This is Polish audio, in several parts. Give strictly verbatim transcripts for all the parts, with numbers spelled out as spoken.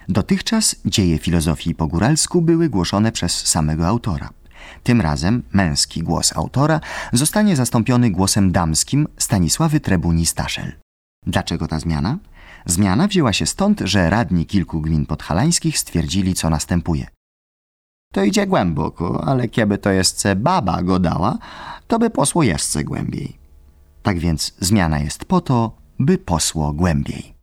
Dotychczas dzieje filozofii po góralsku były głoszone przez samego autora. Tym razem męski głos autora zostanie zastąpiony głosem damskim Stanisławy Trebuni-Staszel. Dlaczego ta zmiana? Zmiana wzięła się stąd, że radni kilku gmin podhalańskich stwierdzili, co następuje. To idzie głęboko, ale kieby to jeszcze baba go dała, to by posło jeszcze głębiej. Tak więc zmiana jest po to, by posło głębiej.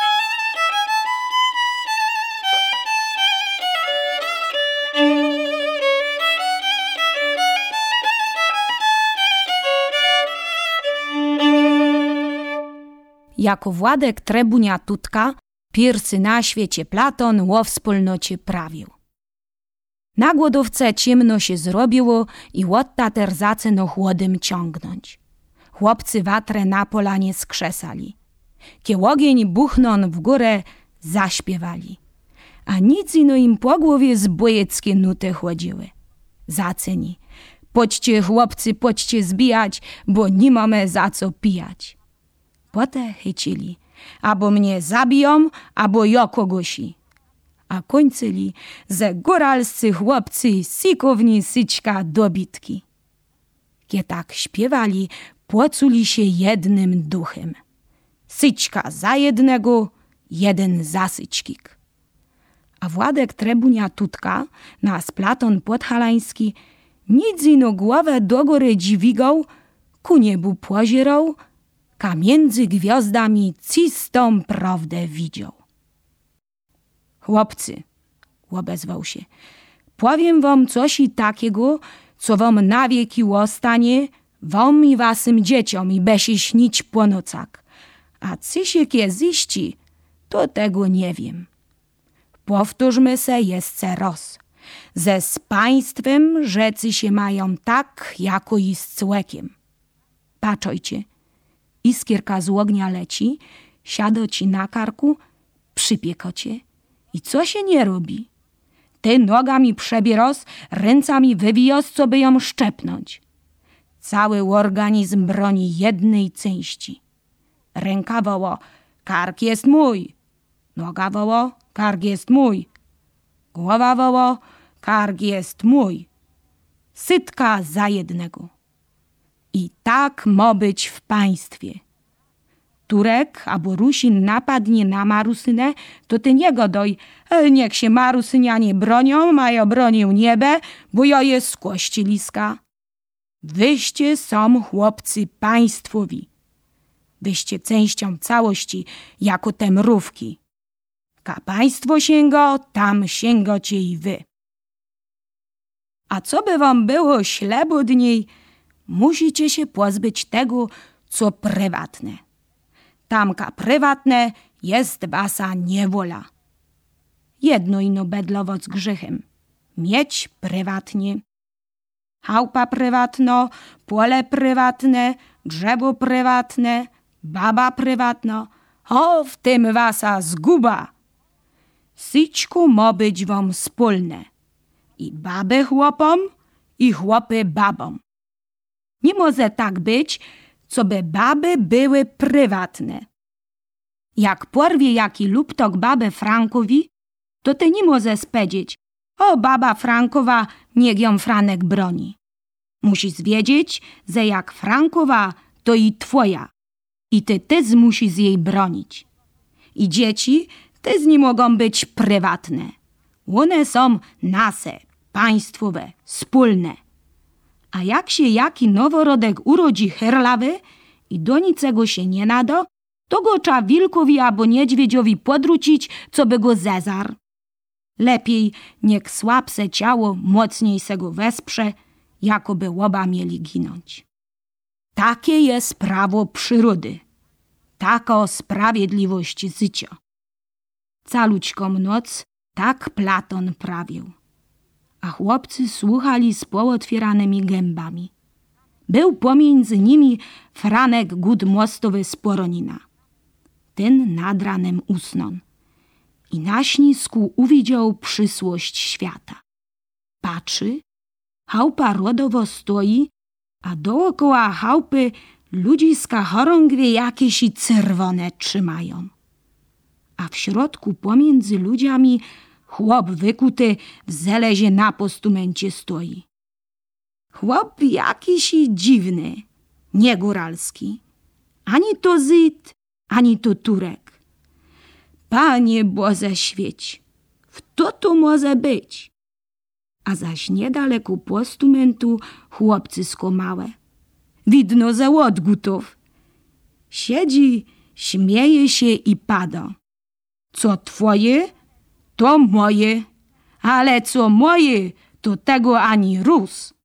Jako Władek Trebunia Tutka, pierwszy na świecie Platon ło wspólnocie prawił. Na głodówce ciemno się zrobiło i łottater zaczęno chłodem ciągnąć. Chłopcy watrę na polanie skrzesali. Kie ogień buchnon w górę zaśpiewali. A nic ino im po głowie zbojeckie nuty chodziły. Zaceni. Poćcie chłopcy, poćcie zbijać, bo nie mamy za co pijać. Pote chycili, abo mnie zabiją, abo jo kogosi. A kończyli, że góralscy chłopcy sikowni syćka dobitki. Kie tak śpiewali, płoculi się jednym duchem. Syćka za jednego, jeden za syćkik. A Władek Trebunia Tutka, nas Platon Podhalański, nic ino głowę do góry dźwigał, ku niebu pozierał, ka między gwiazdami czystą prawdę widział. Chłopcy, obezwał się, powiem wam coś i takiego, co wam na wieki ostanie, wam i wasym dzieciom i besie śnić po nocach. A co się kie ziści, to tego nie wiem. Powtórzmy se jeszcze raz. Ze z państwem rzeczy się mają tak, jako i z człowiekiem. Patrzajcie. Iskierka z ognia leci, siado ci na karku, przypieko cię. I co się nie robi? Ty nogami przebieros, ręcami wywijos, co by ją szczepnąć. Cały organizm broni jednej części. Ręka woło, kark jest mój. Noga woło, kark jest mój. Głowa woło, kark jest mój. Sytka za jednego. I tak ma być w państwie. Turek albo Rusin napadnie na Marusynę, to ty nie godoj. Niech się Marusynianie bronią, mają bronię niebie, bo ja jest z kości liska. Wyście są chłopcy państwowi. Wyście częścią całości, jako te mrówki. Ka państwo sięgo, tam sięgocie i wy. A co by wam było ślebodniej, musicie się pozbyć tego, co prywatne. Tamka prywatne jest wasa niewola. Jedno ino bedlowo z grzechem. Mieć prywatnie. Chałupa prywatno, pole prywatne, drzewo prywatne, baba prywatno. O, w tym wasa zguba. Syćku ma być wam wspólne. I baby chłopom, i chłopy babom. Nie może tak być, co by baby były prywatne. Jak porwie jaki luptok babę Frankowi, to ty nie może spedzieć. O, baba Frankowa, niech ją Franek broni. Musisz wiedzieć, że jak Frankowa, to i twoja. I ty tyz musisz jej bronić. I dzieci tyz nie mogą być prywatne. One są nasze, państwowe, wspólne. A jak się jaki noworodek urodzi herlawy i do niczego się nie nada, to go trzeba wilkowi albo niedźwiedziowi podrucić, co by go zezar. Lepiej niech słabse ciało mocniej se go wesprze, jakoby oba mieli ginąć. Takie jest prawo przyrody. Taka sprawiedliwość życia. Calućką noc tak Platon prawił. A chłopcy słuchali z pootwieranymi gębami. Był pomiędzy nimi Franek Gudmostowy z Poronina. Ten nad ranem usnął i na śnisku uwidział przysłość świata. Patrzy, chałupa rodowo stoi, a dookoła chałupy ludziska chorągwie jakieś i czerwone trzymają. a w środku pomiędzy ludziami chłop wykuty w zelezie na postumencie stoi. Chłop jakiś i dziwny, nie góralski, ani to Żyd, ani to Turek. Panie Boże świeć, kto to może być? A zaś niedaleko postumentu chłopcysko małe. Widno ze odgutów. Siedzi, śmieje się i pada. Co twoje, to moje, ale co moje, to tego ani róz.